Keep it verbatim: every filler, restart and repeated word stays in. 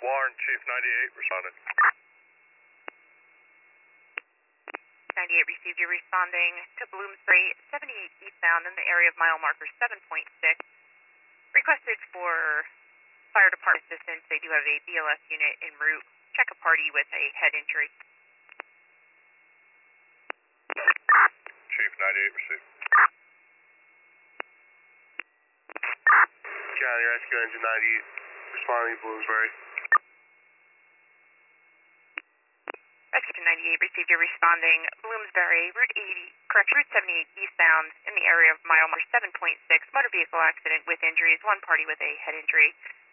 Warren, Chief ninety-eight, responded. ninety-eight received. You're responding to Bloomsbury, seventy-eight eastbound in the area of mile marker seven point six. Requested for fire department assistance. They do have a B L S unit en route. Check a party with a head injury. Chief ninety-eight, received. County Rescue Engine ninety-eight, responding to Bloomsbury. Rescue ninety-eight received. You're responding Bloomsbury, Route eighty, correct, Route seventy-eight eastbound in the area of mile marker seven point six. Motor vehicle accident with injuries. One party with a head injury.